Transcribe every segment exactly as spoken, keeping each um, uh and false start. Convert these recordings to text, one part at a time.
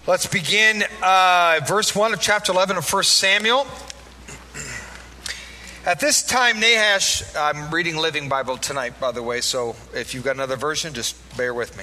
Let's begin uh, verse one of chapter eleven of First Samuel. At this time, Nahash, I'm reading Living Bible tonight, by the way, so if you've got another version, just bear with me.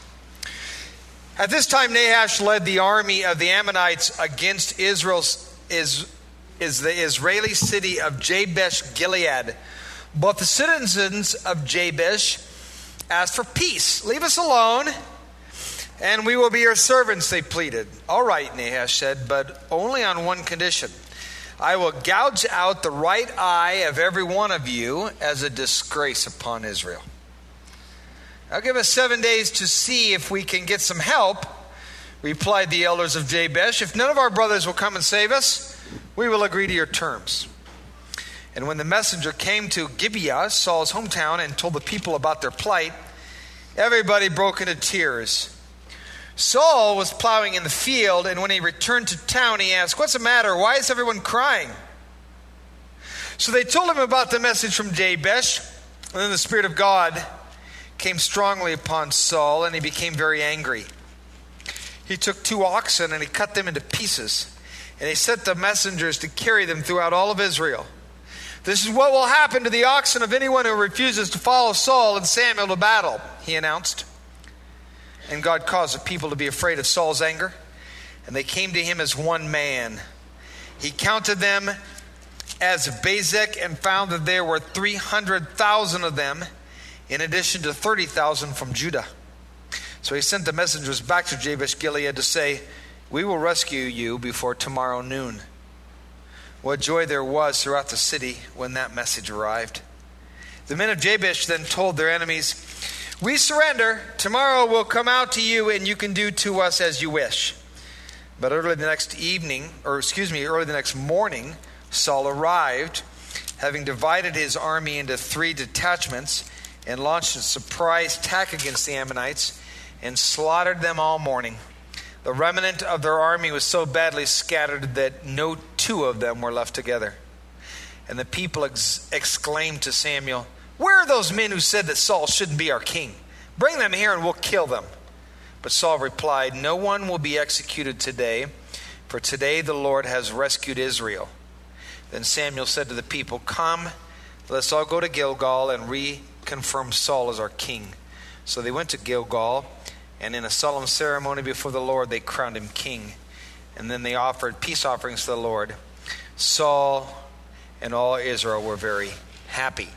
At this time, Nahash led the army of the Ammonites against Israel's, is, is the Israeli city of Jabesh Gilead. But the citizens of Jabesh asked for peace. Leave us alone, and we will be your servants, they pleaded. All right, Nahash said, but only on one condition. I will gouge out the right eye of every one of you as a disgrace upon Israel. Now give us seven days to see if we can get some help, replied the elders of Jabesh. If none of our brothers will come and save us, we will agree to your terms. And when the messenger came to Gibeah, Saul's hometown, and told the people about their plight, everybody broke into tears. Saul was plowing in the field, and when he returned to town, he asked, "What's the matter? Why is everyone crying?" So they told him about the message from Jabesh, and then the Spirit of God came strongly upon Saul, and he became very angry. He took two oxen, and he cut them into pieces, and he sent the messengers to carry them throughout all of Israel. "This is what will happen to the oxen of anyone who refuses to follow Saul and Samuel to battle," he announced. And God caused the people to be afraid of Saul's anger, and they came to him as one man. He counted them as Bezek and found that there were three hundred thousand of them, in addition to thirty thousand from Judah. So he sent the messengers back to Jabesh Gilead to say, "We will rescue you before tomorrow noon." What joy there was throughout the city when that message arrived. The men of Jabesh then told their enemies, "We surrender. Tomorrow we'll come out to you, and you can do to us as you wish." But early the next evening, or excuse me, early the next morning, Saul arrived, having divided his army into three detachments, and launched a surprise attack against the Ammonites, and slaughtered them all morning. The remnant of their army was so badly scattered that no two of them were left together. And the people ex- exclaimed to Samuel, "Where are those men who said that Saul shouldn't be our king? Bring them here and we'll kill them." But Saul replied, "No one will be executed today, for today the Lord has rescued Israel." Then Samuel said to the people, "Come, let's all go to Gilgal and reconfirm Saul as our king." So they went to Gilgal, and in a solemn ceremony before the Lord, they crowned him king. And then they offered peace offerings to the Lord. Saul and all Israel were very happy.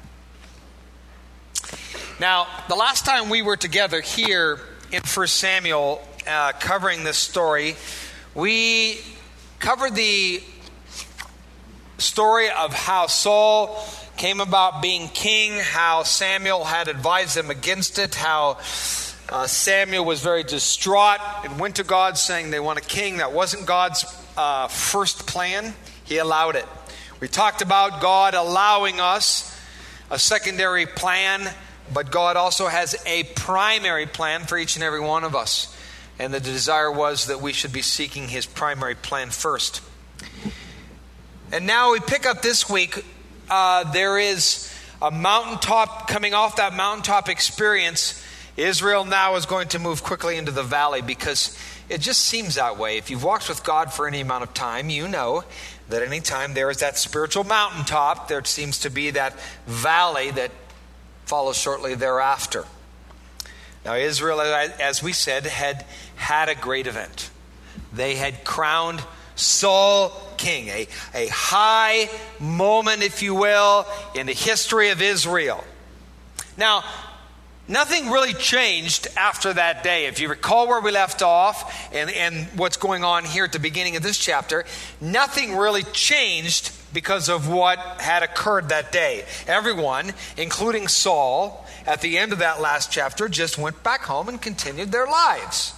Now, the last time we were together here in First Samuel uh, covering this story, we covered the story of how Saul came about being king, how Samuel had advised them against it, how uh, Samuel was very distraught and went to God saying they want a king. That wasn't God's uh, first plan. He allowed it. We talked about God allowing us a secondary plan, but God also has a primary plan for each and every one of us. And the desire was that we should be seeking his primary plan first. And now we pick up this week. Uh, there is a mountaintop, coming off that mountaintop experience. Israel now is going to move quickly into the valley because it just seems that way. If you've walked with God for any amount of time, you know that anytime there is that spiritual mountaintop, there seems to be that valley that follows shortly thereafter. Now, Israel, as we said, had had a great event. They had crowned Saul king, a, a high moment, if you will, in the history of Israel. Now, nothing really changed after that day. If you recall where we left off and, and what's going on here at the beginning of this chapter, nothing really changed because of what had occurred that day. Everyone, including Saul, at the end of that last chapter, just went back home and continued their lives.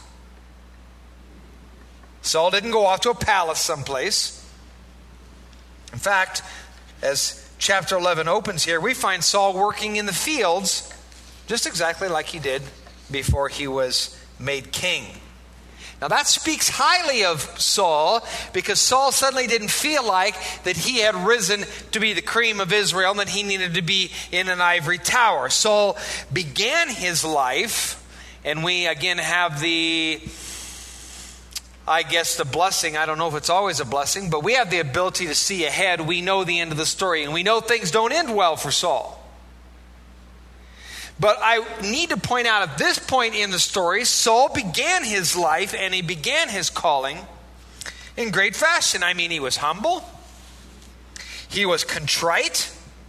Saul didn't go off to a palace someplace. In fact, as chapter eleven opens here, we find Saul working in the fields just exactly like he did before he was made king. Now that speaks highly of Saul, because Saul suddenly didn't feel like that he had risen to be the cream of Israel and that he needed to be in an ivory tower. Saul began his life, and we again have the I guess the blessing, I don't know if it's always a blessing, but we have the ability to see ahead. We know the end of the story, and we know things don't end well for Saul. But I need to point out at this point in the story, Saul began his life and he began his calling in great fashion. I mean, he was humble. He was contrite.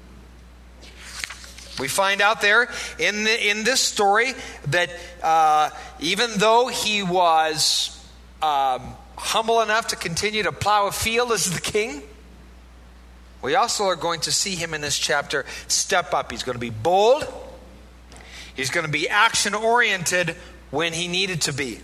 We find out there in the, in this story that uh, even though he was um, humble enough to continue to plow a field as the king, we also are going to see him in this chapter step up. He's going to be bold. He's going to be action-oriented when he needed to be.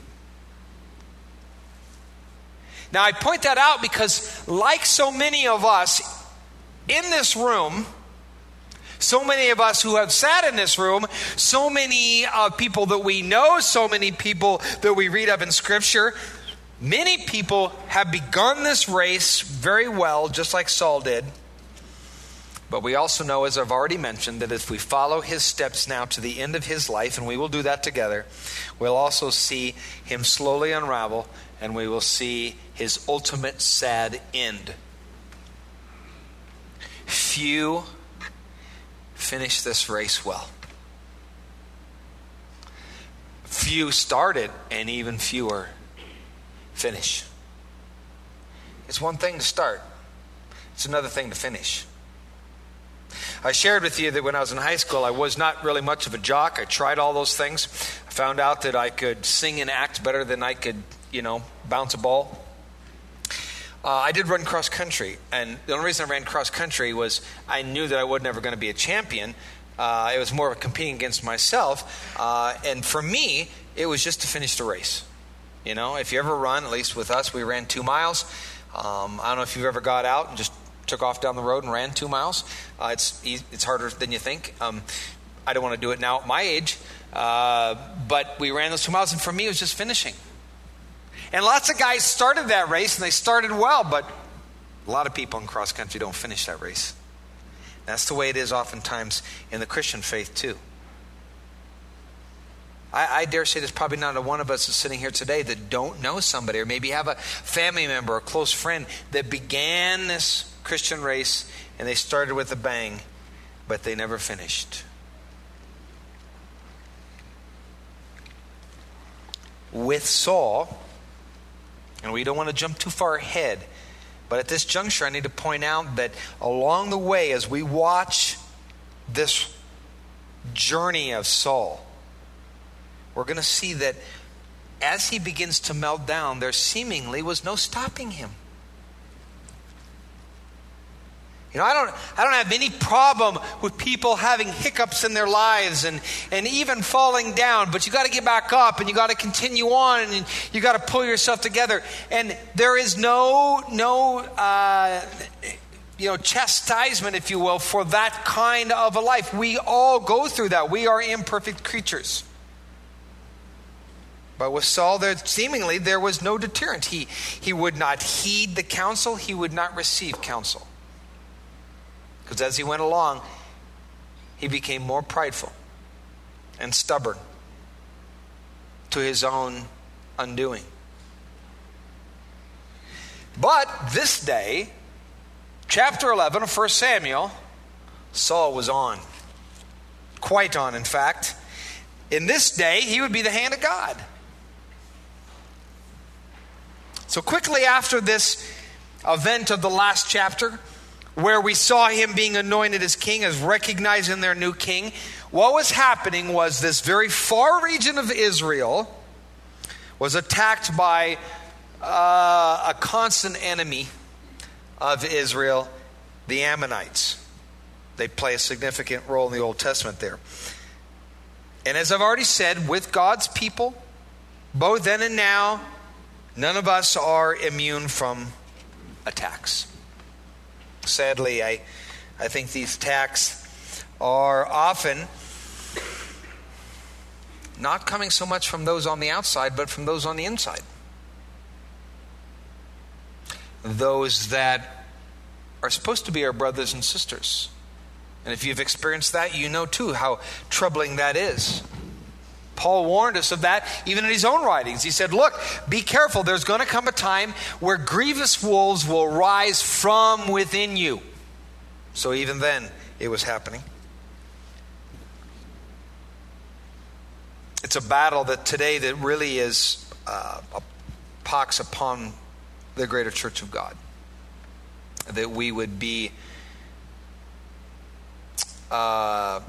Now, I point that out because, like so many of us in this room, so many of us who have sat in this room, so many uh, people that we know, so many people that we read of in Scripture, many people have begun this race very well, just like Saul did. But we also know, as I've already mentioned, that if we follow his steps now to the end of his life, and we will do that together, we'll also see him slowly unravel, and we will see his ultimate sad end. Few finish this race well. Few start it, and even fewer finish. It's one thing to start. It's another thing to finish. I shared with you that when I was in high school, I was not really much of a jock. I tried all those things. I found out that I could sing and act better than I could, you know, bounce a ball. Uh, I did run cross country, and the only reason I ran cross country was I knew that I was never going to be a champion. Uh, it was more of competing against myself, uh, and for me, it was just to finish the race. You know, if you ever run, at least with us, we ran two miles. Um, I don't know if you've ever got out and just took off down the road and ran two miles. Uh, it's it's harder than you think. Um, I don't want to do it now at my age, uh, but we ran those two miles, and for me, it was just finishing. And lots of guys started that race, and they started well, but a lot of people in cross country don't finish that race. That's the way it is oftentimes in the Christian faith too. I, I dare say there's probably not a one of us that's sitting here today that don't know somebody, or maybe have a family member or a close friend that began this Christian race and they started with a bang, but they never finished. With Saul, and we don't want to jump too far ahead, but at this juncture I need to point out that along the way, as we watch this journey of Saul, we're going to see that as he begins to melt down, there seemingly was no stopping him. You know, I don't I don't have any problem with people having hiccups in their lives and, and even falling down, but you got to get back up and you got to continue on and you got to pull yourself together. And there is no no uh, you know chastisement, if you will, for that kind of a life. We all go through that. We are imperfect creatures. But with Saul, there seemingly there was no deterrent. He he would not heed the counsel. He would not receive counsel. Because as he went along, he became more prideful and stubborn to his own undoing. But this day, chapter eleven of First Samuel, Saul was on. Quite on, in fact. In this day, he would be the hand of God. So quickly after this event of the last chapter, where we saw him being anointed as king, as recognizing their new king, what was happening was this very far region of Israel was attacked by uh, a constant enemy of Israel, the Ammonites. They play a significant role in the Old Testament there. And as I've already said, with God's people, both then and now, none of us are immune from attacks. Sadly, I, I think these attacks are often not coming so much from those on the outside, but from those on the inside. Those that are supposed to be our brothers and sisters. And if you've experienced that, you know too how troubling that is. Paul warned us of that even in his own writings. He said, look, be careful. There's going to come a time where grievous wolves will rise from within you. So even then, it was happening. It's a battle that today that really is uh, a pox upon the greater church of God. That we would be uh,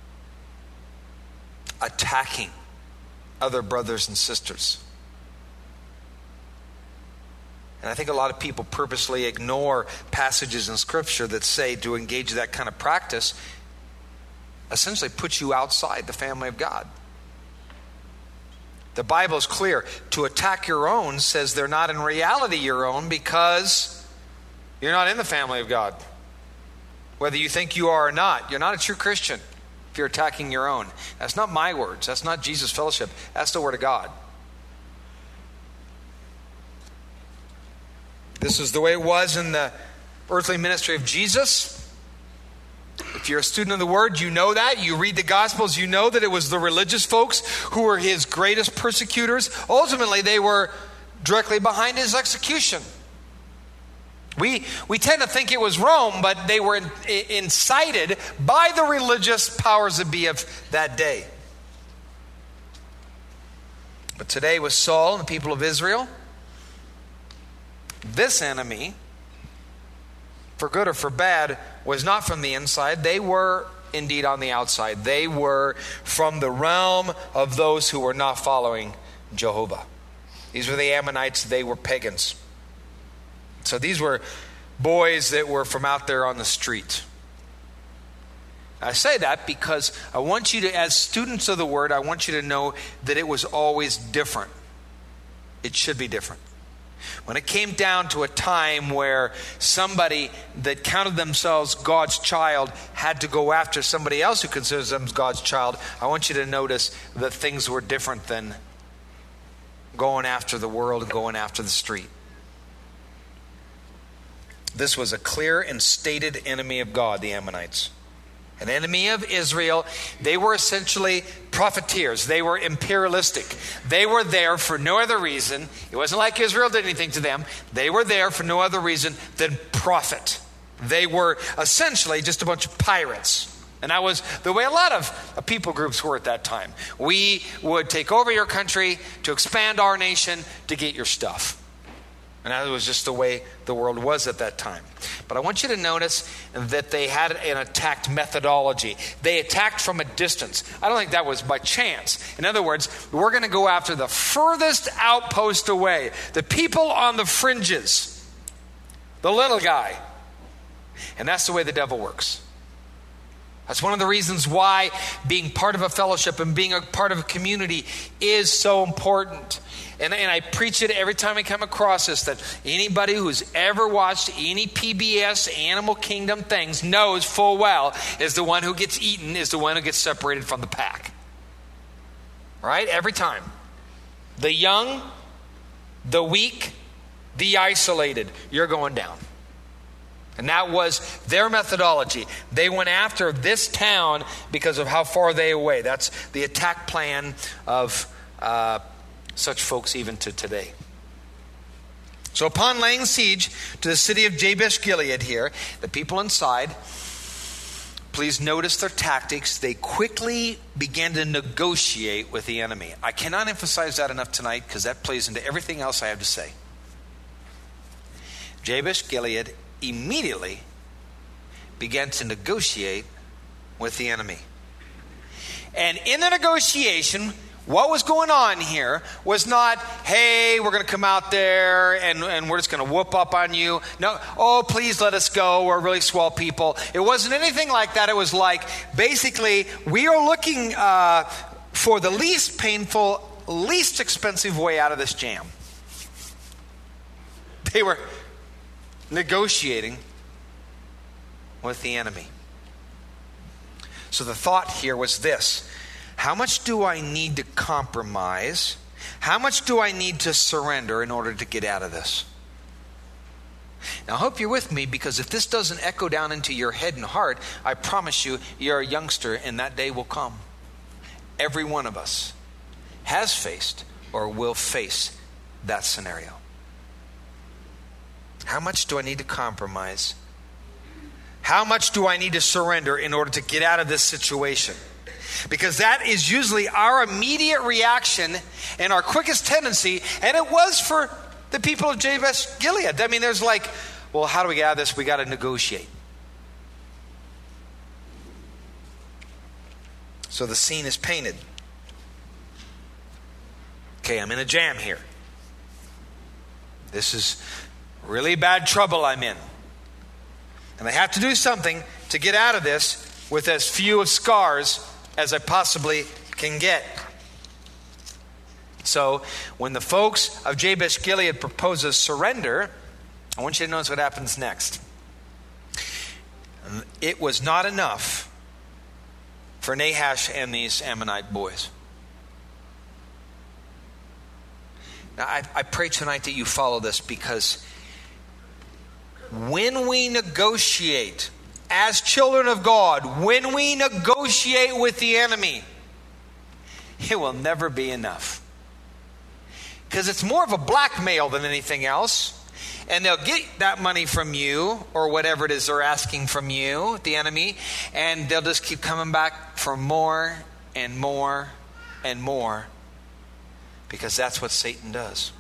attacking other brothers and sisters. And I think a lot of people purposely ignore passages in Scripture that say to engage that kind of practice essentially puts you outside the family of God. The Bible is clear. To attack your own says they're not in reality your own because you're not in the family of God. Whether you think you are or not, you're not a true Christian if you're attacking your own. That's not my words. That's not Jesus' fellowship. That's the Word of God. This is the way it was in the earthly ministry of Jesus. If you're a student of the Word, you know that. You read the Gospels, you know that it was the religious folks who were his greatest persecutors. Ultimately, they were directly behind his execution. We we tend to think it was Rome, but they were in, incited by the religious powers that be of that day. But today with Saul and the people of Israel, this enemy, for good or for bad, was not from the inside. They were indeed on the outside. They were from the realm of those who were not following Jehovah. These were the Ammonites. They were pagans. So these were boys that were from out there on the street. I say that because I want you to, as students of the Word, I want you to know that it was always different. It should be different. When it came down to a time where somebody that counted themselves God's child had to go after somebody else who considers them God's child, I want you to notice that things were different than going after the world and going after the street. This was a clear and stated enemy of God, the Ammonites. An enemy of Israel. They were essentially profiteers. They were imperialistic. They were there for no other reason. It wasn't like Israel did anything to them. They were there for no other reason than profit. They were essentially just a bunch of pirates. And that was the way a lot of people groups were at that time. We would take over your country to expand our nation to get your stuff. And that was just the way the world was at that time. But I want you to notice that they had an attacked methodology. They attacked from a distance. I don't think that was by chance. In other words, we're going to go after the furthest outpost away, the people on the fringes, the little guy. And that's the way the devil works. That's one of the reasons why being part of a fellowship and being a part of a community is so important. And, and I preach it every time I come across this, that anybody who's ever watched any P B S Animal Kingdom things knows full well is the one who gets eaten is the one who gets separated from the pack. Right? Every time. The young, the weak, the isolated. You're going down. And that was their methodology. They went after this town because of how far they away. That's the attack plan of uh, such folks even to today. So upon laying siege to the city of Jabesh Gilead here, the people inside, please notice their tactics. They quickly began to negotiate with the enemy. I cannot emphasize that enough tonight because that plays into everything else I have to say. Jabesh Gilead immediately began to negotiate with the enemy. And in the negotiation, what was going on here was not, hey, we're going to come out there and, and we're just going to whoop up on you. No, oh, please let us go. We're really swell people. It wasn't anything like that. It was like, basically, we are looking uh, for the least painful, least expensive way out of this jam. They were negotiating with the enemy. So the thought here was this: how much do I need to compromise? How much do I need to surrender in order to get out of this? Now I hope you're with me, because if this doesn't echo down into your head and heart, I promise you, you're a youngster and that day will come. Every one of us has faced or will face that scenario. How much do I need to compromise? How much do I need to surrender in order to get out of this situation? Because that is usually our immediate reaction and our quickest tendency, and it was for the people of Jabesh Gilead. I mean, there's like, well, how do we get out of this? We got to negotiate. So the scene is painted. Okay, I'm in a jam here. This is really bad trouble I'm in. And I have to do something to get out of this with as few scars as I possibly can get. So when the folks of Jabesh Gilead proposes surrender, I want you to notice what happens next. It was not enough for Nahash and these Ammonite boys. Now, I, I pray tonight that you follow this, because when we negotiate as children of God, when we negotiate with the enemy, it will never be enough. Because it's more of a blackmail than anything else. And they'll get that money from you, or whatever it is they're asking from you, the enemy, and they'll just keep coming back for more and more and more, because that's what Satan does.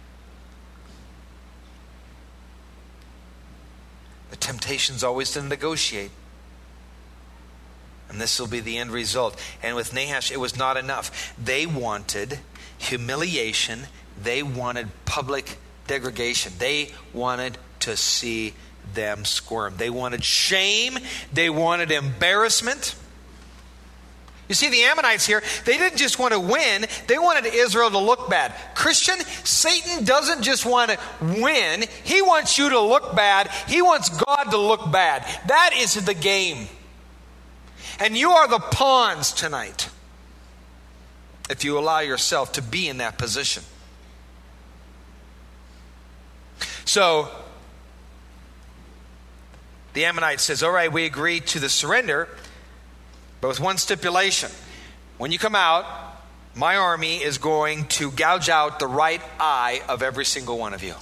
The temptation's always to negotiate. And this will be the end result. And with Nahash, it was not enough. They wanted humiliation. They wanted public degradation. They wanted to see them squirm. They wanted shame. They wanted embarrassment. You see, the Ammonites here, they didn't just want to win. They wanted Israel to look bad. Christian, Satan doesn't just want to win. He wants you to look bad. He wants God to look bad. That is the game. And you are the pawns tonight, if you allow yourself to be in that position. So, the Ammonite says, all right, we agree to the surrender, but with one stipulation. When you come out, my army is going to gouge out the right eye of every single one of you.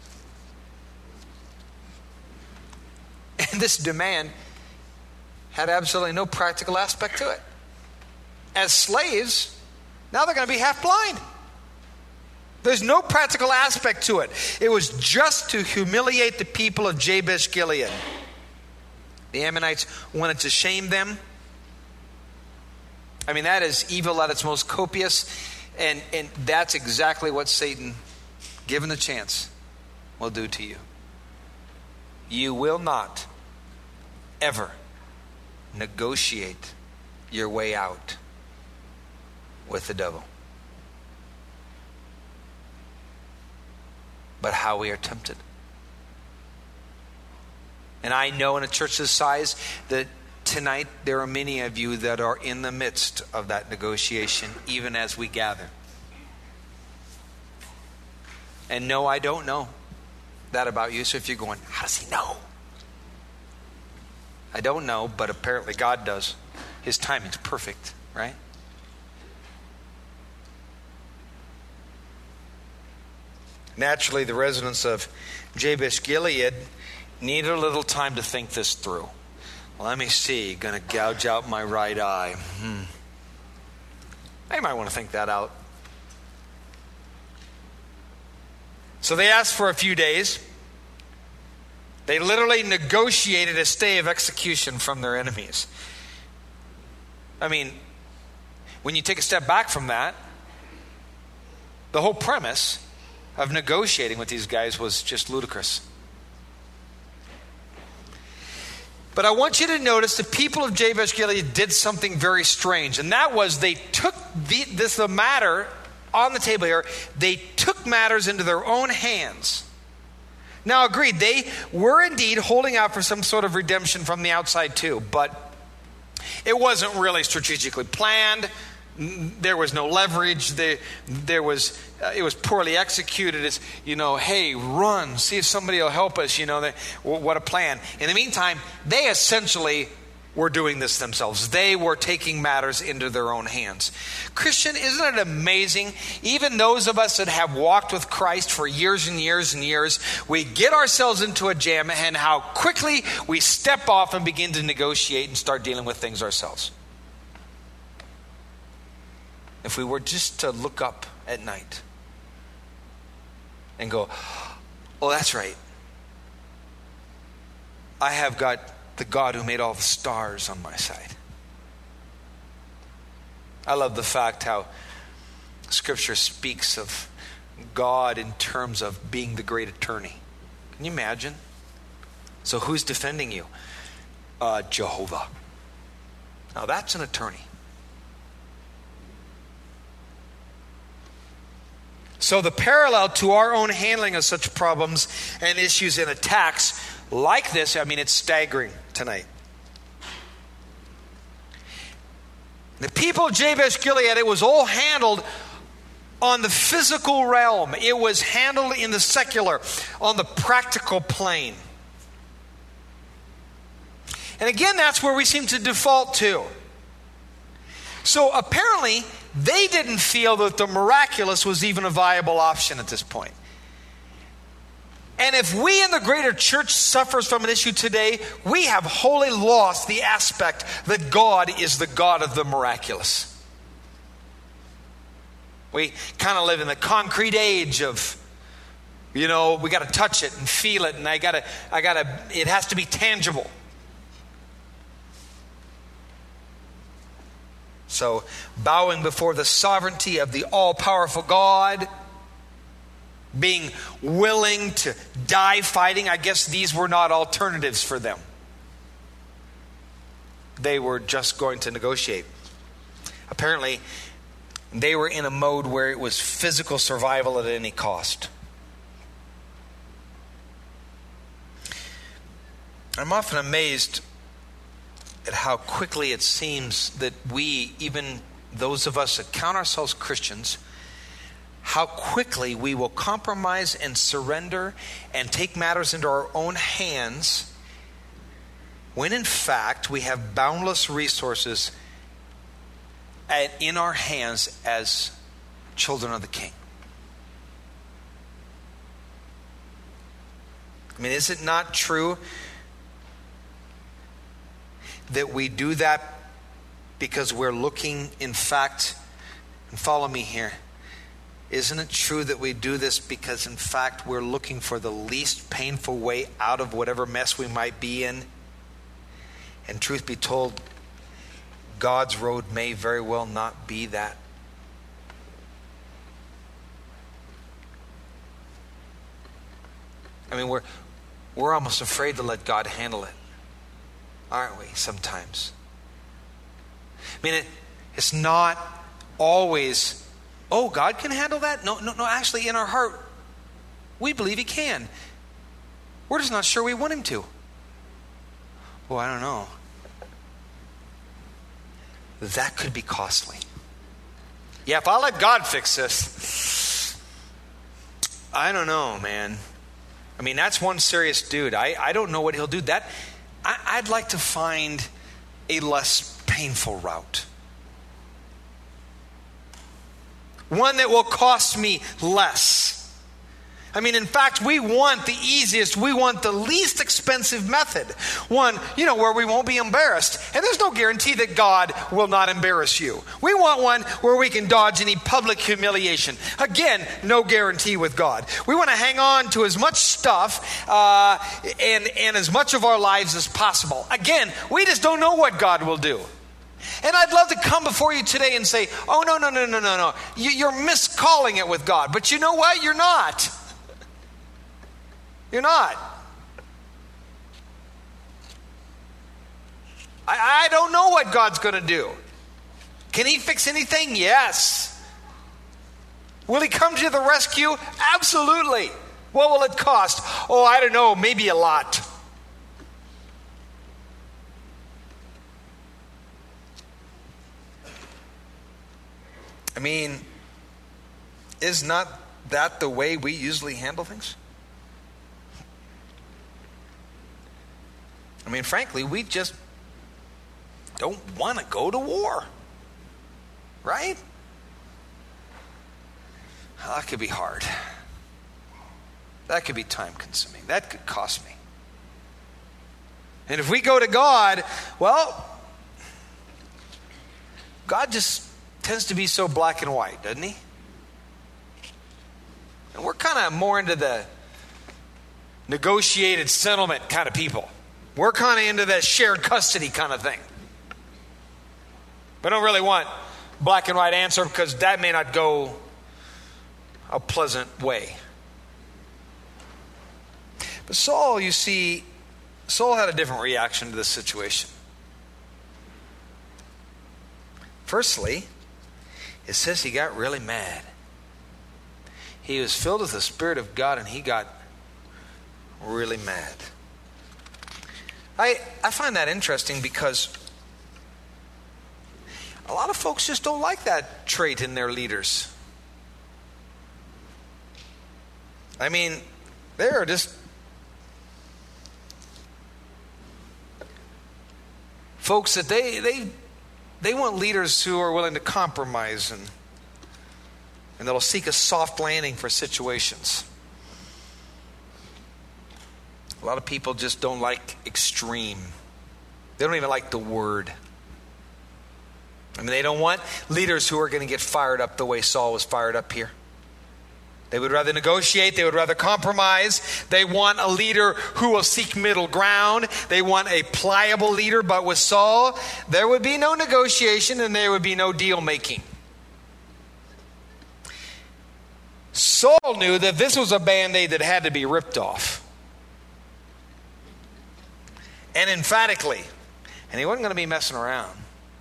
And this demand had absolutely no practical aspect to it. As slaves, now they're going to be half blind. There's no practical aspect to it. It was just to humiliate the people of Jabesh Gilead. The Ammonites wanted to shame them. I mean, that is evil at its most copious. And, and that's exactly what Satan, given the chance, will do to you. You will not ever negotiate your way out with the devil. But how we are tempted. And I know in a church this size that tonight there are many of you that are in the midst of that negotiation, even as we gather. And no, I don't know that about you. So if you're going, how does he know? I don't know, but apparently God does. His timing's perfect, right? Naturally, the residents of Jabesh Gilead needed a little time to think this through. Let me see, gonna gouge out my right eye. Hmm. They might want to think that out. So they asked for a few days. They literally negotiated a stay of execution from their enemies. I mean, when you take a step back from that, the whole premise of negotiating with these guys was just ludicrous. But I want you to notice the people of Jabesh Gilead did something very strange, and that was they took the, this the matter on the table here. They took matters into their own hands. Now, agreed, they were indeed holding out for some sort of redemption from the outside too, but it wasn't really strategically planned. There was no leverage. There, there was uh, it was poorly executed. It's, you know, hey, run, see if somebody will help us. You know, they, what a plan. In the meantime, they essentially were doing this themselves. They were taking matters into their own hands. Christian, isn't it amazing? Even those of us that have walked with Christ for years and years and years, we get ourselves into a jam and how quickly we step off and begin to negotiate and start dealing with things ourselves. If we were just to look up at night and go, oh, that's right. I have got the God who made all the stars on my side. I love the fact how Scripture speaks of God in terms of being the great attorney. Can you imagine? So who's defending you? Uh, Jehovah. Now that's an attorney. So the parallel to our own handling of such problems and issues and attacks like this, I mean, it's staggering tonight. The people of Jabesh Gilead, it was all handled on the physical realm. It was handled in the secular, on the practical plane. And again, that's where we seem to default to. So apparently, they didn't feel that the miraculous was even a viable option at this point. And if we in the greater church suffers from an issue today, we have wholly lost the aspect that God is the God of the miraculous. We kind of live in the concrete age of, you know, we got to touch it and feel it, and I got to, I got to, it has to be tangible. So, bowing before the sovereignty of the all-powerful God, being willing to die fighting, I guess these were not alternatives for them. They were just going to negotiate. Apparently, they were in a mode where it was physical survival at any cost. I'm often amazed at how quickly it seems that we, even those of us that count ourselves Christians, how quickly we will compromise and surrender and take matters into our own hands when in fact we have boundless resources at, in our hands as children of the King. I mean, is it not true that we do that because we're looking, in fact, and follow me here, isn't it true that we do this because in fact we're looking for the least painful way out of whatever mess we might be in? And truth be told, God's road may very well not be that. I mean, we're we're almost afraid to let God handle it, aren't we, sometimes? I mean, it, it's not always, oh, God can handle that? No, no, no, actually, in our heart, we believe He can. We're just not sure we want Him to. Well, I don't know. That could be costly. Yeah, if I let God fix this, I don't know, man. I mean, that's one serious dude. I, I don't know what He'll do. That I, I'd like to find a less painful route. One that will cost me less. I mean, in fact, we want the easiest, we want the least expensive method. One, you know, where we won't be embarrassed. And there's no guarantee that God will not embarrass you. We want one where we can dodge any public humiliation. Again, no guarantee with God. We want to hang on to as much stuff uh, and, and as much of our lives as possible. Again, we just don't know what God will do. And I'd love to come before you today and say, oh, no, no, no, no, no, no. You, you're miscalling it with God. But you know what? You're not. You're not. I, I don't know what God's going to do. Can He fix anything? Yes. Will He come to the rescue? Absolutely. What will it cost? Oh, I don't know. Maybe a lot. I mean, is not that the way we usually handle things? I mean, frankly, we just don't want to go to war. Right? Well, that could be hard. That could be time consuming. That could cost me. And if we go to God, well, God just tends to be so black and white, doesn't he? And we're kind of more into the negotiated settlement kind of people. We're kind of into that shared custody kind of thing. We don't really want black and white answer because that may not go a pleasant way. But Saul, you see, Saul had a different reaction to this situation. Firstly, it says he got really mad. He was filled with the Spirit of God and he got really mad. I, I find that interesting because a lot of folks just don't like that trait in their leaders. I mean, there are just folks that they they they want leaders who are willing to compromise and and that'll seek a soft landing for situations. A lot of people just don't like extreme. They don't even like the word. I mean, they don't want leaders who are going to get fired up the way Saul was fired up here. They would rather negotiate. They would rather compromise. They want a leader who will seek middle ground. They want a pliable leader. But with Saul, there would be no negotiation and there would be no deal making. Saul knew that this was a Band-Aid that had to be ripped off. And emphatically. And he wasn't going to be messing around.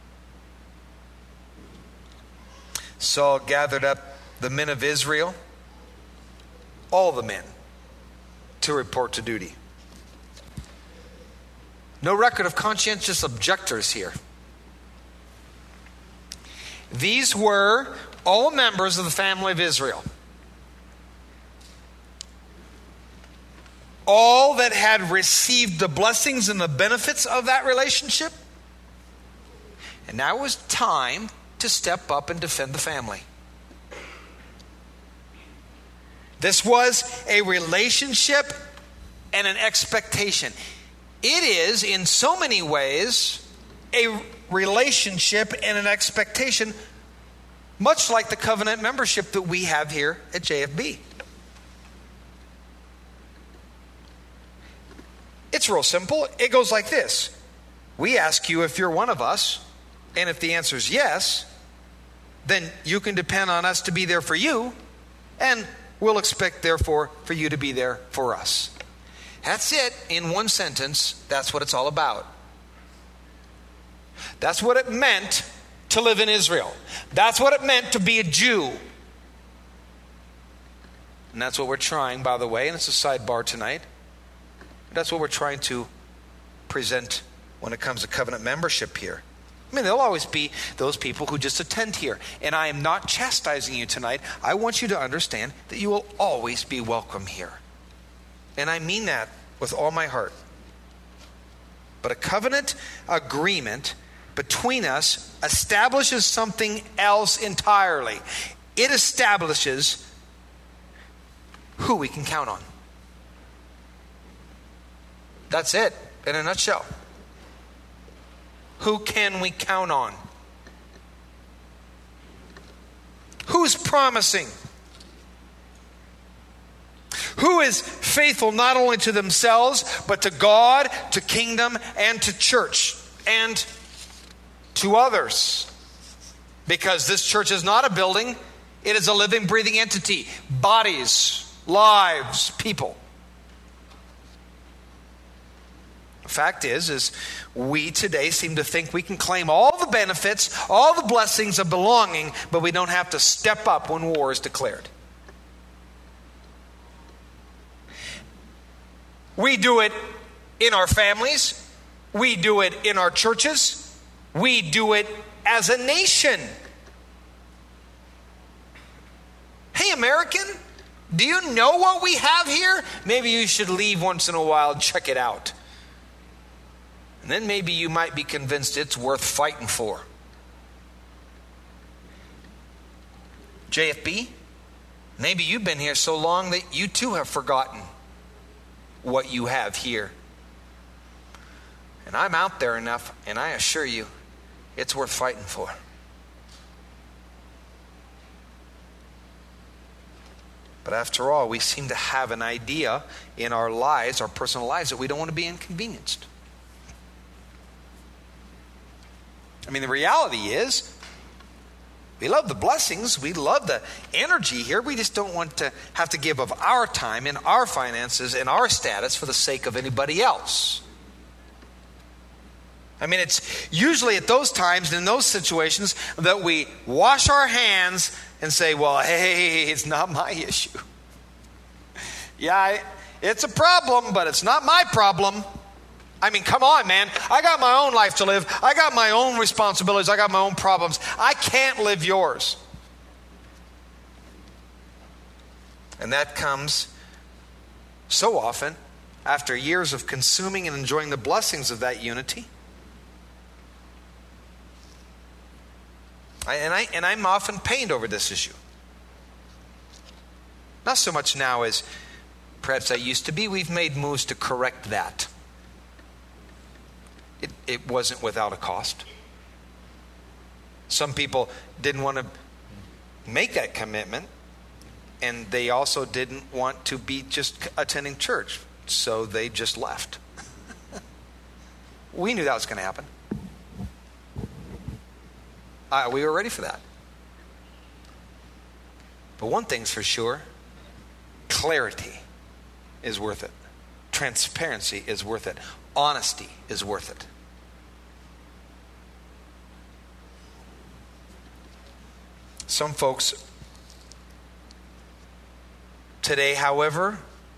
Saul gathered up the men of Israel, all the men, to report to duty. No record of conscientious objectors here. These were all members of the family of Israel. All that had received the blessings and the benefits of that relationship. And now it was time to step up and defend the family. This was a relationship and an expectation. It is, in so many ways, a relationship and an expectation, much like the covenant membership that we have here at J F B. It's real simple. It goes like this. We ask you if you're one of us, and if the answer is yes, then you can depend on us to be there for you, and we'll expect, therefore, for you to be there for us. That's it. In one sentence, that's what it's all about. That's what it meant to live in Israel. That's what it meant to be a Jew. And that's what we're trying, by the way, and it's a sidebar tonight. That's what we're trying to present when it comes to covenant membership here. I mean, there'll always be those people who just attend here. And I am not chastising you tonight. I want you to understand that you will always be welcome here. And I mean that with all my heart. But a covenant agreement between us establishes something else entirely. It establishes who we can count on. That's it, in a nutshell. Who can we count on? Who's promising? Who is faithful not only to themselves, but to God, to kingdom, and to church, and to others? Because this church is not a building. It is a living, breathing entity. Bodies, lives, people. The fact is, is we today seem to think we can claim all the benefits, all the blessings of belonging, but we don't have to step up when war is declared. We do it in our families. We do it in our churches. We do it as a nation. Hey, American, do you know what we have here? Maybe you should leave once in a while and check it out. And then maybe you might be convinced it's worth fighting for. J F B, maybe you've been here so long that you too have forgotten what you have here. And I'm out there enough, and I assure you, it's worth fighting for. But after all, we seem to have an idea in our lives, our personal lives, that we don't want to be inconvenienced. I mean, the reality is, we love the blessings, we love the energy here, we just don't want to have to give of our time and our finances and our status for the sake of anybody else. I mean, it's usually at those times, in those situations, that we wash our hands and say, well, hey, it's not my issue. Yeah, it's a problem, but it's not my problem. I mean, come on, man. I got my own life to live. I got my own responsibilities. I got my own problems. I can't live yours. And that comes so often after years of consuming and enjoying the blessings of that unity. I, and, I, and I'm often pained over this issue. Not so much now as perhaps I used to be. We've made moves to correct that. It, it wasn't without a cost. Some people didn't want to make that commitment, and they also didn't want to be just attending church, so they just left. We knew that was going to happen. Uh, we were ready for that. But one thing's for sure, clarity is worth it. Transparency is worth it. Honesty is worth it. Some folks today, however,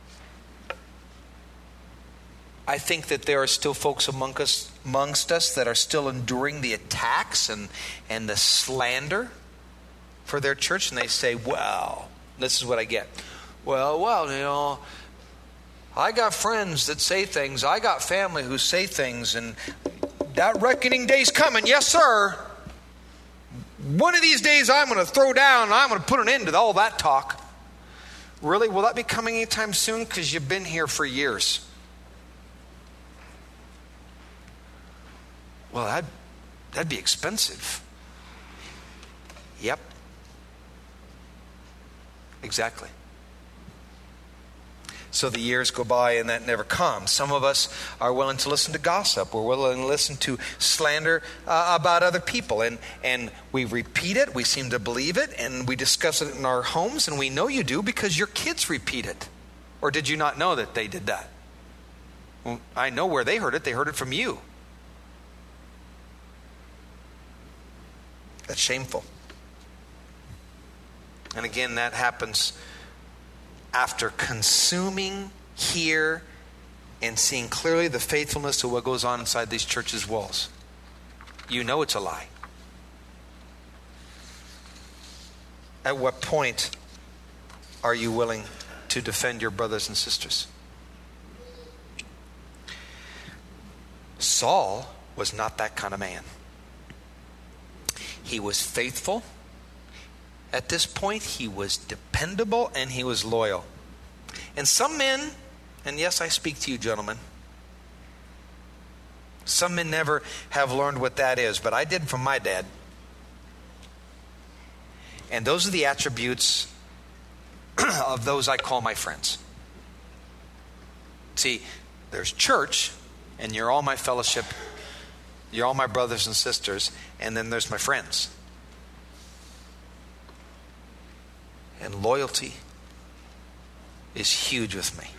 I think that there are still folks among us, amongst us that are still enduring the attacks and, and the slander for their church. And they say, well, this is what I get. Well, well, you know, I got friends that say things. I got family who say things. And that reckoning day's coming. Yes, sir. One of these days I'm going to throw down and I'm going to put an end to all that talk. Really? Will that be coming anytime soon? Because you've been here for years. Well, that'd, that'd be expensive. Yep. Exactly. So the years go by and that never comes. Some of us are willing to listen to gossip. We're willing to listen to slander uh, about other people. And, and we repeat it. We seem to believe it. And we discuss it in our homes. And we know you do because your kids repeat it. Or did you not know that they did that? Well, I know where they heard it. They heard it from you. That's shameful. And again, that happens after consuming here and seeing clearly the faithfulness of what goes on inside these churches' walls. You know it's a lie. At what point are you willing to defend your brothers and sisters? Saul was not that kind of man. He was faithful. At this point, he was dependable and he was loyal. And some men, and yes, I speak to you gentlemen, some men never have learned what that is, but I did from my dad. And those are the attributes of those I call my friends. See, there's church, and you're all my fellowship. You're all my brothers and sisters, and then there's my friends. And loyalty is huge with me.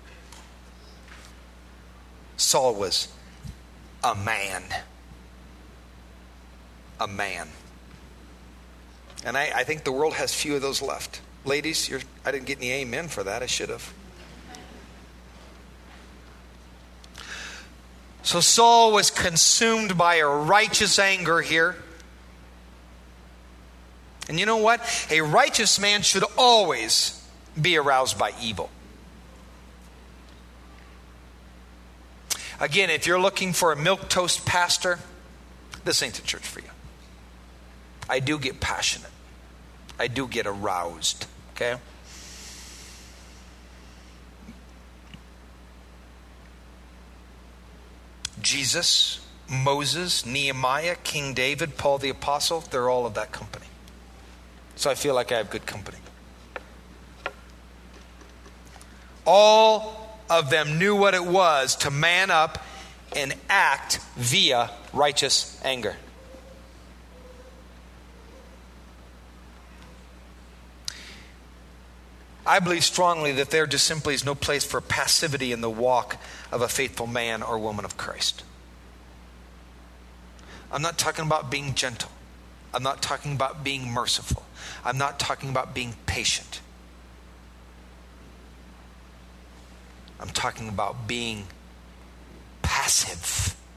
Saul was a man. A man. And I, I think the world has few of those left. Ladies, you're, I didn't get any amen for that. I should have. So Saul was consumed by a righteous anger here. And you know what? A righteous man should always be aroused by evil. Again, if you're looking for a milquetoast pastor, this ain't the church for you. I do get passionate. I do get aroused. Okay? Jesus, Moses, Nehemiah, King David, Paul the Apostle, they're all of that company. So I feel like I have good company. All of them knew what it was to man up and act via righteous anger. I believe strongly that there just simply is no place for passivity in the walk of a faithful man or woman of Christ. I'm not talking about being gentle. I'm not talking about being merciful. I'm not talking about being patient. I'm talking about being passive.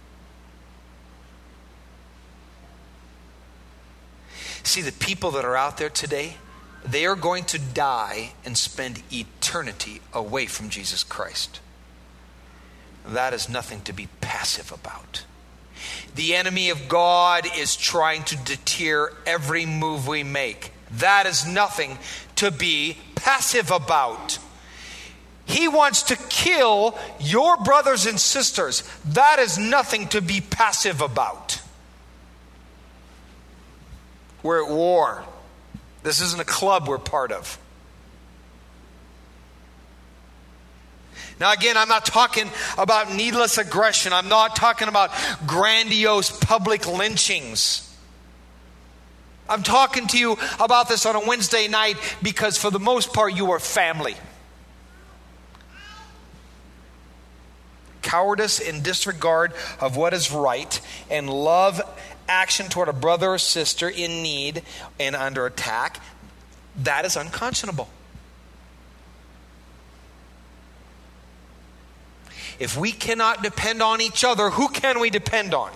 See, the people that are out there today, they are going to die and spend eternity away from Jesus Christ. That is nothing to be passive about. The enemy of God is trying to deter every move we make. That is nothing to be passive about. He wants to kill your brothers and sisters. That is nothing to be passive about. We're at war. This isn't a club we're part of. Now again, I'm not talking about needless aggression. I'm not talking about grandiose public lynchings. I'm talking to you about this on a Wednesday night because for the most part you are family. Cowardice and disregard of what is right and love action toward a brother or sister in need and under attack, that is unconscionable. If we cannot depend on each other, who can we depend on?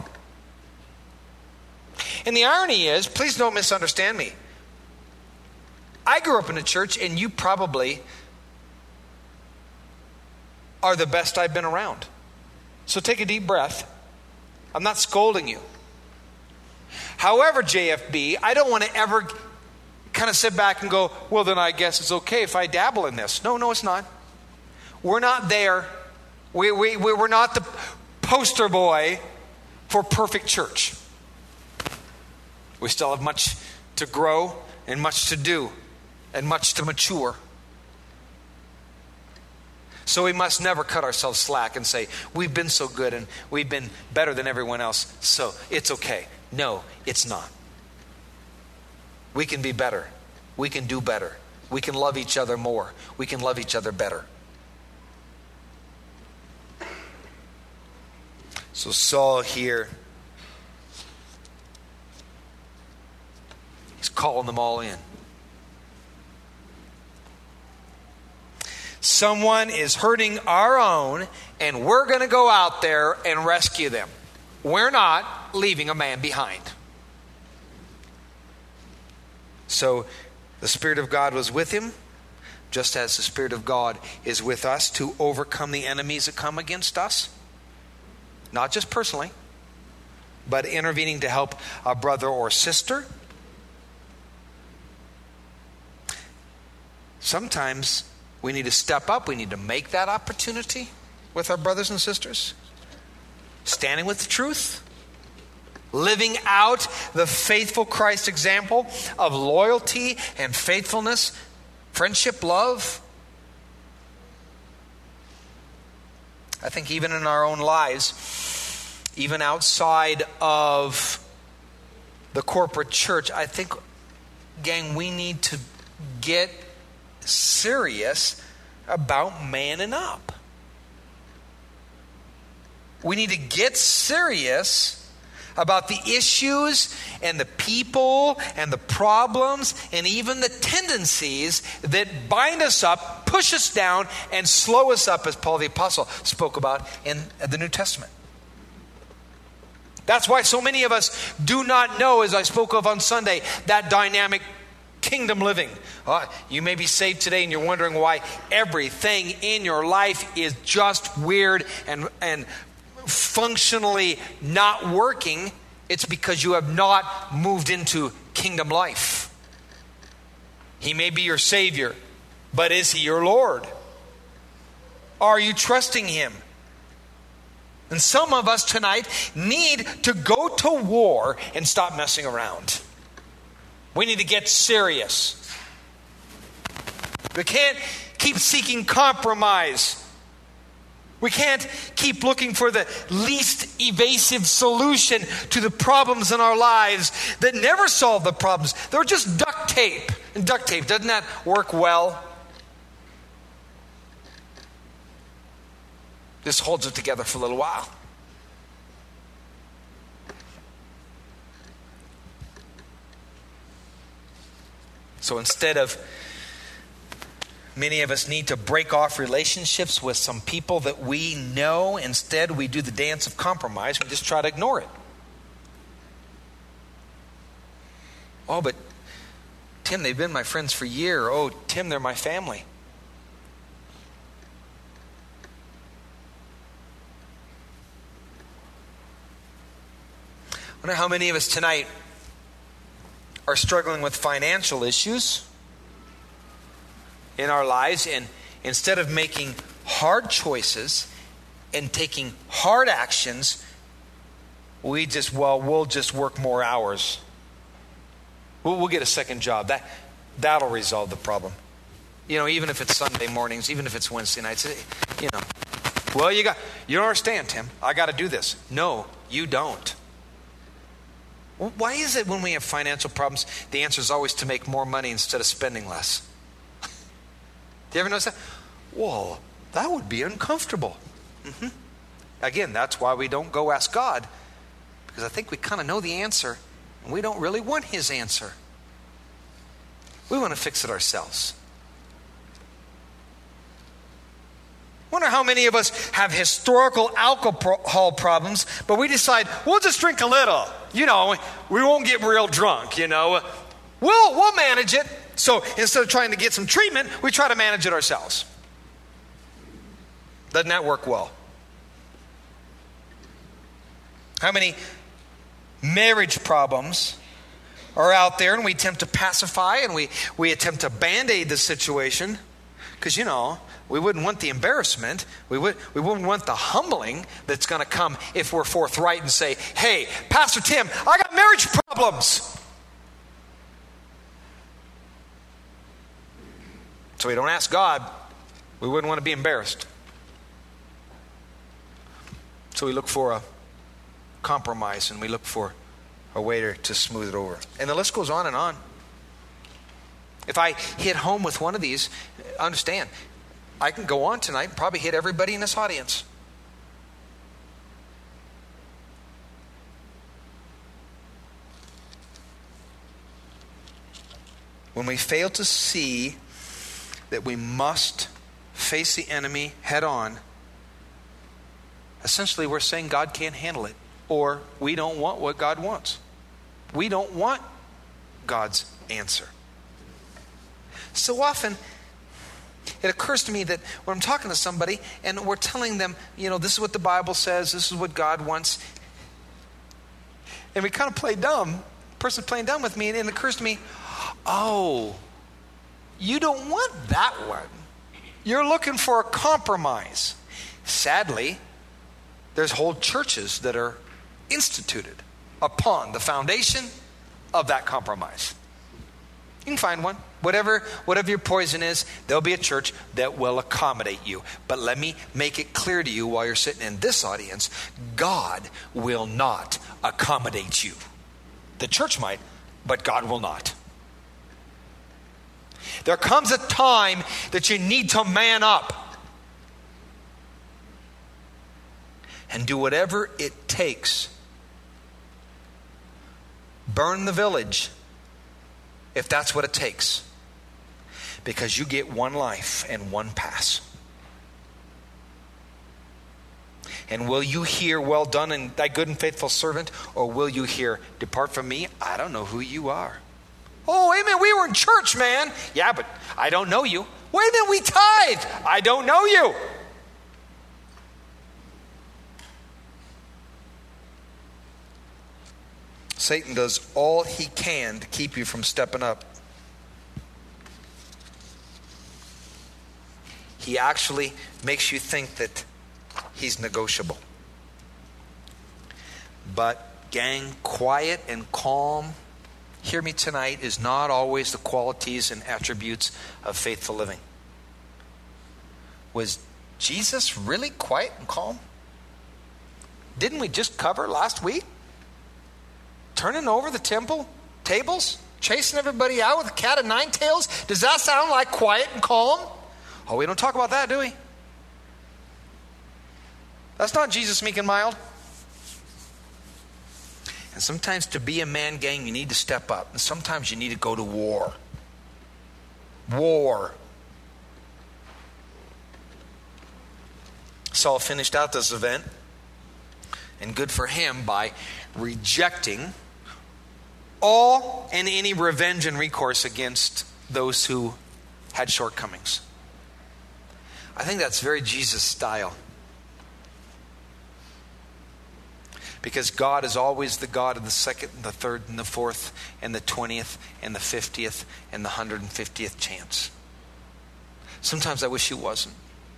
And the irony is, please don't misunderstand me. I grew up in a church and you probably are the best I've been around. So take a deep breath. I'm not scolding you. However, J F B, I don't want to ever kind of sit back and go, well, then I guess it's okay if I dabble in this. No, no, it's not. We're not there. We, we, we, we're not the poster boy for perfect church. We still have much to grow and much to do and much to mature. So we must never cut ourselves slack and say, we've been so good and we've been better than everyone else, so it's okay. No, it's not. We can be better. We can do better. We can love each other more. We can love each other better. So Saul here, he's calling them all in. Someone is hurting our own, and we're going to go out there and rescue them. We're not leaving a man behind. So the Spirit of God was with him, just as the Spirit of God is with us to overcome the enemies that come against us. Not just personally, but intervening to help a brother or sister. Sometimes we need to step up. We need to make that opportunity with our brothers and sisters. Standing with the truth. Living out the faithful Christ example of loyalty and faithfulness, friendship, love. I think even in our own lives, even outside of the corporate church, I think, gang, we need to get serious about manning up. We need to get serious about the issues and the people and the problems and even the tendencies that bind us up, push us down, and slow us up, as Paul the Apostle spoke about in the New Testament. That's why so many of us do not know, as I spoke of on Sunday, that dynamic kingdom living. Uh, you may be saved today and you're wondering why everything in your life is just weird and, and functionally not working, it's because you have not moved into kingdom life. He may be your Savior, but is He your Lord? Are you trusting Him? And some of us tonight need to go to war and stop messing around. We need to get serious. We can't keep seeking compromise. We can't keep looking for the least evasive solution to the problems in our lives that never solve the problems. They're just duct tape. And duct tape, doesn't that work well? This holds it together for a little while. So instead of, many of us need to break off relationships with some people that we know. Instead, we do the dance of compromise. We just try to ignore it. Oh, but Tim, they've been my friends for a year. Oh, Tim, they're my family. I wonder how many of us tonight are struggling with financial issues in our lives, and instead of making hard choices and taking hard actions, we just, well, we'll just work more hours. We'll, we'll get a second job. That, that'll resolve the problem. You know, even if it's Sunday mornings, even if it's Wednesday nights, you know. Well, you got, you don't understand, Tim. I got to do this. No, you don't. Well, why is it when we have financial problems, the answer is always to make more money instead of spending less? Do you ever notice that? Well, that would be uncomfortable. Mm-hmm. Again, that's why we don't go ask God, because I think we kind of know the answer, and we don't really want His answer. We want to fix it ourselves. Wonder how many of us have historical alcohol problems, but we decide we'll just drink a little. You know, we won't get real drunk. You know, we'll we'll manage it. So instead of trying to get some treatment, we try to manage it ourselves. Doesn't that work well? How many marriage problems are out there, and we attempt to pacify, and we, we attempt to band-aid the situation, because, you know, we wouldn't want the embarrassment. We, would, we wouldn't want the humbling that's going to come if we're forthright and say, hey, Pastor Tim, I got marriage problems. So we don't ask God. We wouldn't want to be embarrassed. So we look for a compromise, and we look for a way to, to smooth it over. And the list goes on and on. If I hit home with one of these, understand, I can go on tonight and probably hit everybody in this audience. When we fail to see that we must face the enemy head on, essentially we're saying God can't handle it, or we don't want what God wants. We don't want God's answer. So often it occurs to me that when I'm talking to somebody and we're telling them, you know, this is what the Bible says, this is what God wants, and we kind of play dumb, the person's playing dumb with me, and it occurs to me, oh, you don't want that one. You're looking for a compromise. Sadly, there's whole churches that are instituted upon the foundation of that compromise. You can find one. Whatever, whatever your poison is, there'll be a church that will accommodate you. But let me make it clear to you while you're sitting in this audience, God will not accommodate you. The church might, but God will not. There comes a time that you need to man up and do whatever it takes. Burn the village if that's what it takes. Because you get one life and one pass. And will you hear, well done, and thy good and faithful servant? Or will you hear, depart from me, I don't know who you are. Oh, amen, we were in church, man. Yeah, but I don't know you. Wait a minute, we tithed. I don't know you. Satan does all he can to keep you from stepping up. He actually makes you think that he's negotiable. But, gang, quiet and calm, hear me tonight, is not always the qualities and attributes of faithful living. Was Jesus really quiet and calm? Didn't we just cover last week? Turning over the temple tables? Chasing everybody out with a cat of nine tails? Does that sound like quiet and calm? Oh, we don't talk about that, do we? That's not Jesus meek and mild. And sometimes to be a man, gang, you need to step up. And sometimes you need to go to war. War. Saul finished out this event, and good for him, by rejecting all and any revenge and recourse against those who had shortcomings. I think that's very Jesus style. Because God is always the God of the second, and the third, and the fourth, and the twentieth, and the fiftieth, and the hundred and fiftieth chance. Sometimes I wish He wasn't.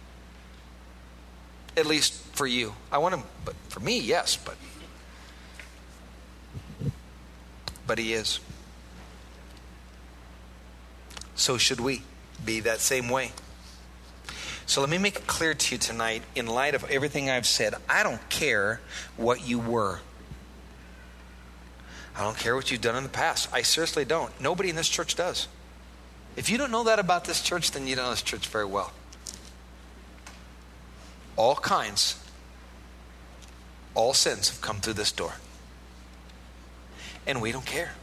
At least for you. I want Him, but for me, yes, but but He is. So should we be that same way. So let me make it clear to you tonight, in light of everything I've said, I don't care what you were. I don't care what you've done in the past. I seriously don't. Nobody in this church does. If you don't know that about this church, then you don't know this church very well. All kinds, all sins have come through this door. And we don't care.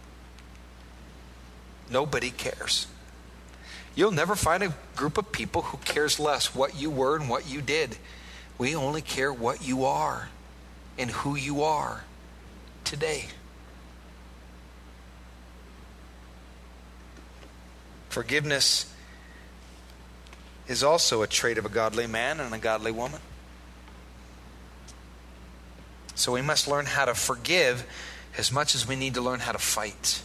Nobody cares. You'll never find a group of people who cares less what you were and what you did. We only care what you are and who you are today. Forgiveness is also a trait of a godly man and a godly woman. So we must learn how to forgive as much as we need to learn how to fight.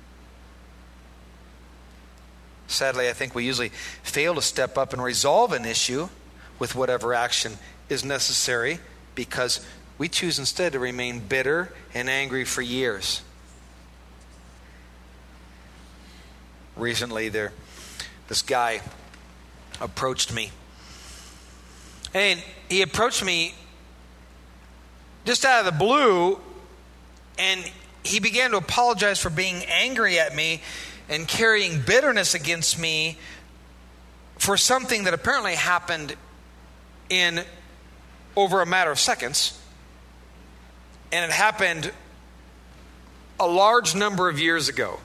Sadly, I think we usually fail to step up and resolve an issue with whatever action is necessary because we choose instead to remain bitter and angry for years. Recently, there, this guy approached me. And he approached me just out of the blue, and he began to apologize for being angry at me and carrying bitterness against me for something that apparently happened in over a matter of seconds. And it happened a large number of years ago.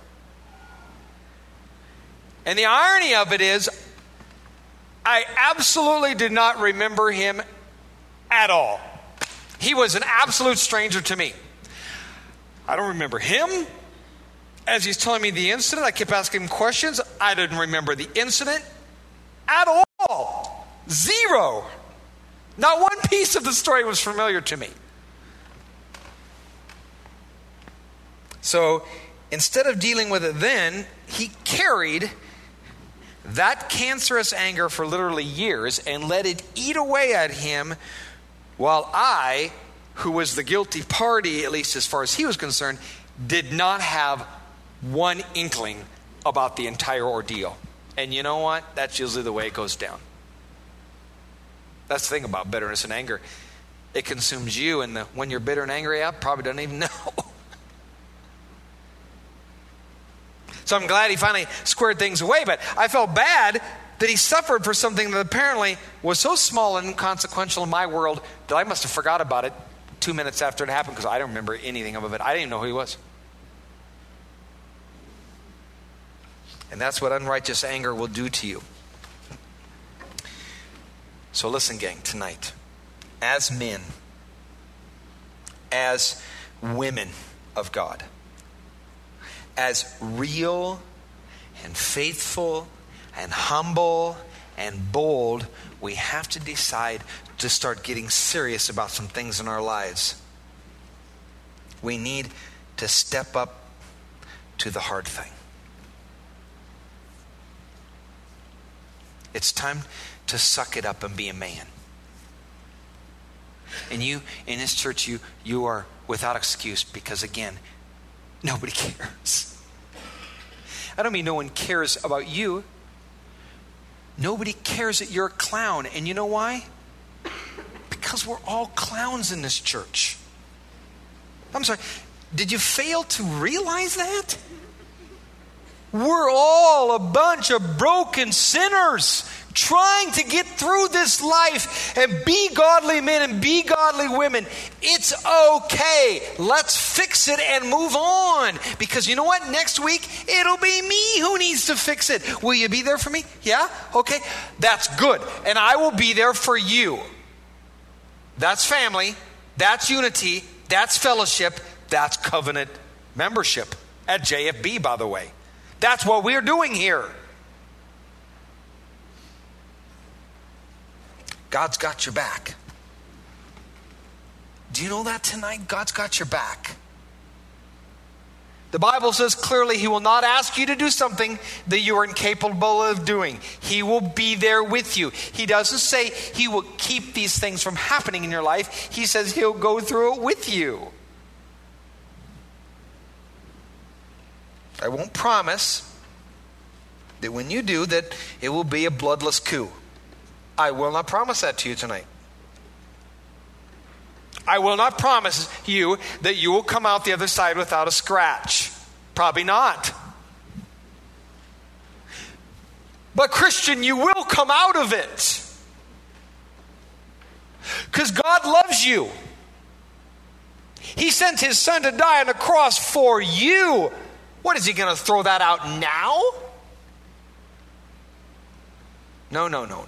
And the irony of it is, I absolutely did not remember him at all. He was an absolute stranger to me. I don't remember him. As he's telling me the incident, I kept asking him questions. I didn't remember the incident at all. Zero. Not one piece of the story was familiar to me. So instead of dealing with it then, he carried that cancerous anger for literally years and let it eat away at him, while I, who was the guilty party, at least as far as he was concerned, did not have one inkling about the entire ordeal. And you know what? That's usually the way it goes down. That's the thing about bitterness and anger. It consumes you, and the, when you're bitter and angry, I probably don't even know. So I'm glad he finally squared things away, but I felt bad that he suffered for something that apparently was so small and inconsequential in my world that I must have forgot about it two minutes after it happened, because I don't remember anything of it. I didn't even know who he was. And that's what unrighteous anger will do to you. So listen, gang, tonight. As men, as women of God, as real and faithful and humble and bold, we have to decide to start getting serious about some things in our lives. We need to step up to the hard thing. It's time to suck it up and be a man. And you, in this church, you, you are without excuse because, again, nobody cares. I don't mean no one cares about you. Nobody cares that you're a clown. And you know why? Because we're all clowns in this church. I'm sorry. Did you fail to realize that? We're all a bunch of broken sinners trying to get through this life and be godly men and be godly women. It's okay. Let's fix it and move on. Because you know what? Next week, it'll be me who needs to fix it. Will you be there for me? Yeah? Okay. That's good. And I will be there for you. That's family. That's unity. That's fellowship. That's covenant membership at J F B, by the way. That's what we're doing here. God's got your back. Do you know that tonight? God's got your back. The Bible says clearly He will not ask you to do something that you are incapable of doing. He will be there with you. He doesn't say He will keep these things from happening in your life. He says He'll go through it with you. I won't promise that when you do that it will be a bloodless coup. I will not promise that to you tonight. I will not promise you that you will come out the other side without a scratch. Probably not. But Christian, you will come out of it. Because God loves you. He sent His Son to die on the cross for you. What, is He going to throw that out now? No, no, no, no.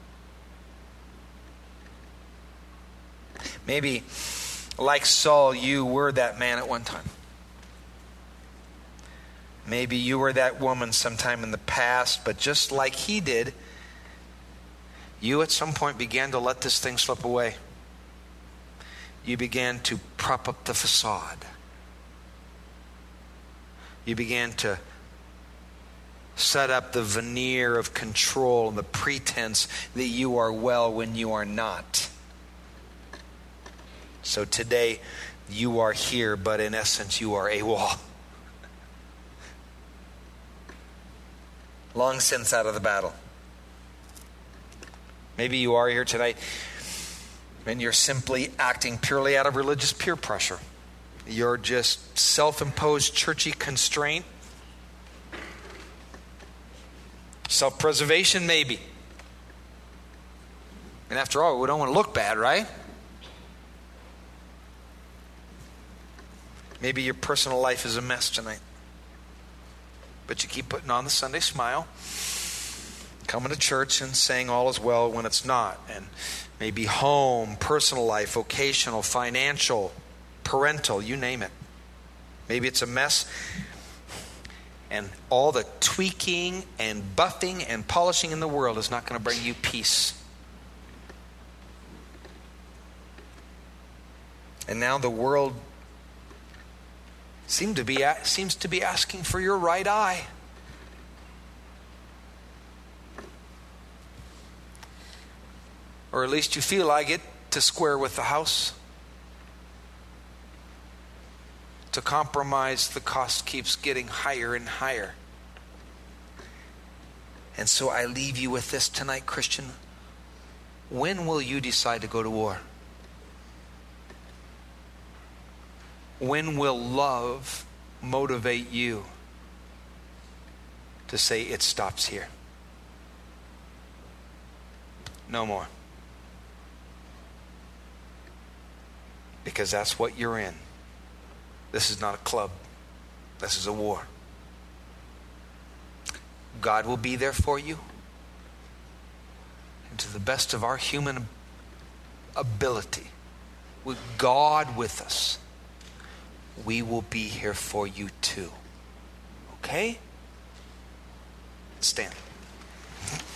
Maybe, like Saul, you were that man at one time. Maybe you were that woman sometime in the past, but just like he did, you at some point began to let this thing slip away. You began to prop up the facade. You began to set up the veneer of control and the pretense that you are well when you are not. So today, you are here, but in essence, you are AWOL. Long since out of the battle. Maybe you are here tonight and you're simply acting purely out of religious peer pressure. You're just self-imposed churchy constraint. Self-preservation, maybe. And after all, we don't want to look bad, right? Maybe your personal life is a mess tonight. But you keep putting on the Sunday smile, coming to church and saying all is well when it's not. And maybe home, personal life, vocational, financial, parental, you name it. Maybe it's a mess. And all the tweaking and buffing and polishing in the world is not going to bring you peace. And now the world seem to be seems to be asking for your right eye. Or at least you feel like it, to square with the house. To compromise, the cost keeps getting higher and higher. And so I leave you with this tonight, Christian. When will you decide to go to war? When will love motivate you to say it stops here? No more. Because that's what you're in. This is not a club. This is a war. God will be there for you. And to the best of our human ability, with God with us, we will be here for you too. Okay? Stand.